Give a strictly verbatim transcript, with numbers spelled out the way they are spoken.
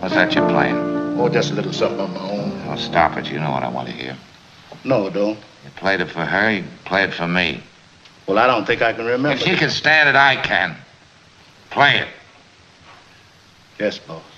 What's that you're playing? Oh, just a little something of my own. Oh, stop it. You know what I want to hear. No, don't. You played it for her, you play it for me. Well, I don't think I can remember. If she can stand it, I can. Play it. Yes, boss.